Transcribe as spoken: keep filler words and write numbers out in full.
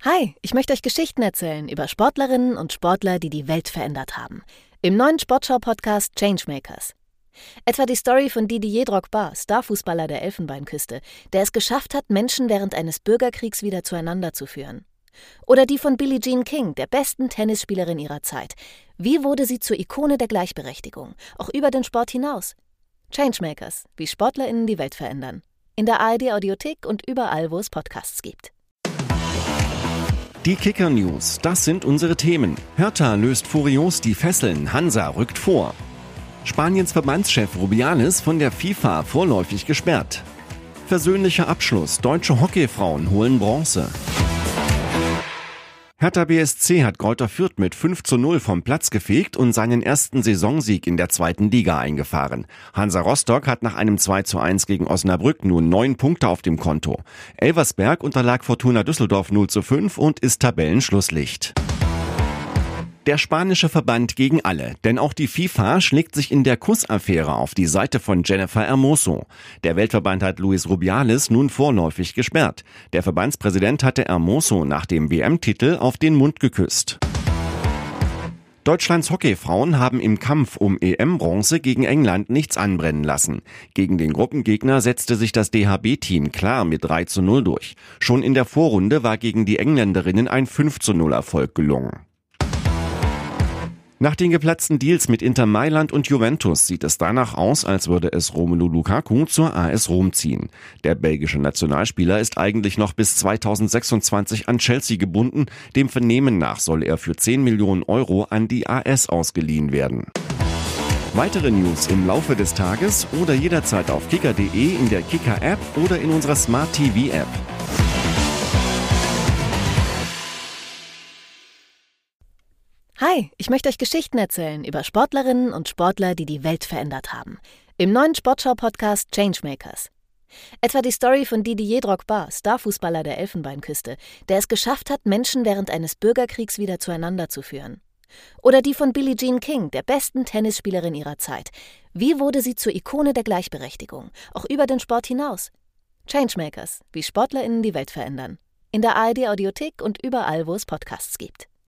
Hi, ich möchte euch Geschichten erzählen über Sportlerinnen und Sportler, die die Welt verändert haben. Im neuen Sportschau-Podcast Changemakers. Etwa die Story von Didier Drogba, Starfußballer der Elfenbeinküste, der es geschafft hat, Menschen während eines Bürgerkriegs wieder zueinander zu führen. Oder die von Billie Jean King, der besten Tennisspielerin ihrer Zeit. Wie wurde sie zur Ikone der Gleichberechtigung, auch über den Sport hinaus? Changemakers, wie SportlerInnen die Welt verändern. In der A R D-Audiothek und überall, wo es Podcasts gibt. Die Kicker-News, das sind unsere Themen. Hertha löst furios die Fesseln, Hansa rückt vor. Spaniens Verbandschef Rubiales von der FIFA vorläufig gesperrt. Versöhnlicher Abschluss, deutsche Hockeyfrauen holen Bronze. Hertha B S C hat Greuther Fürth mit fünf zu null vom Platz gefegt und seinen ersten Saisonsieg in der zweiten Liga eingefahren. Hansa Rostock hat nach einem zwei zu eins gegen Osnabrück nun neun Punkte auf dem Konto. Elversberg unterlag Fortuna Düsseldorf null zu fünf und ist Tabellenschlusslicht. Der spanische Verband gegen alle, denn auch die FIFA schlägt sich in der Kussaffäre auf die Seite von Jennifer Hermoso. Der Weltverband hat Luis Rubiales nun vorläufig gesperrt. Der Verbandspräsident hatte Hermoso nach dem W M-Titel auf den Mund geküsst. Deutschlands Hockeyfrauen haben im Kampf um E M-Bronze gegen England nichts anbrennen lassen. Gegen den Gruppengegner setzte sich das D H B-Team klar mit drei zu null durch. Schon in der Vorrunde war gegen die Engländerinnen ein fünf zu null Erfolg gelungen. Nach den geplatzten Deals mit Inter Mailand und Juventus sieht es danach aus, als würde es Romelu Lukaku zur A S Rom ziehen. Der belgische Nationalspieler ist eigentlich noch bis zweitausendsechsundzwanzig an Chelsea gebunden. Dem Vernehmen nach soll er für zehn Millionen Euro an die A S ausgeliehen werden. Weitere News im Laufe des Tages oder jederzeit auf kicker punkt de, in der Kicker-App oder in unserer Smart-T V-App. Hi, ich möchte euch Geschichten erzählen über Sportlerinnen und Sportler, die die Welt verändert haben. Im neuen Sportschau-Podcast Changemakers. Etwa die Story von Didier Drogba, Starfußballer der Elfenbeinküste, der es geschafft hat, Menschen während eines Bürgerkriegs wieder zueinander zu führen. Oder die von Billie Jean King, der besten Tennisspielerin ihrer Zeit. Wie wurde sie zur Ikone der Gleichberechtigung, auch über den Sport hinaus? Changemakers, wie SportlerInnen die Welt verändern. In der A R D-Audiothek und überall, wo es Podcasts gibt.